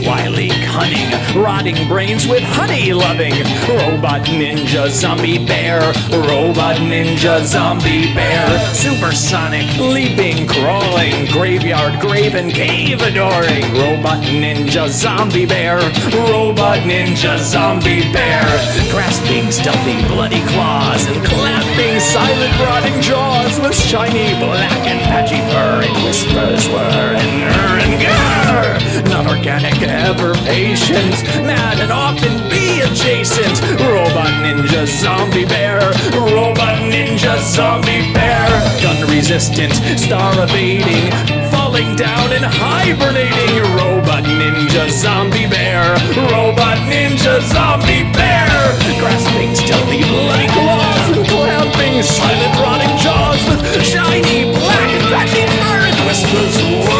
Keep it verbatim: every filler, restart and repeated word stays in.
wily, cunning, rotting brains with honey loving. Robot ninja zombie bear, robot ninja zombie bear. Supersonic, leaping, crawling, graveyard, grave and cave adoring. Robot ninja zombie bear, robot ninja zombie bear. Grasping stealthy bloody claws and clapping silent rotting jaws. With shiny black and patchy fur and whispers whir and er and grr. Non-organic, ever patient, mad and often be adjacent. Robot ninja zombie bear, robot ninja zombie bear. Gun resistant, star evading, falling down and hibernating. Robot ninja zombie bear, robot ninja zombie bear. Grasping stealthy bloody claws and clamping silent rotting jaws. With shiny black and patchy fur and whispers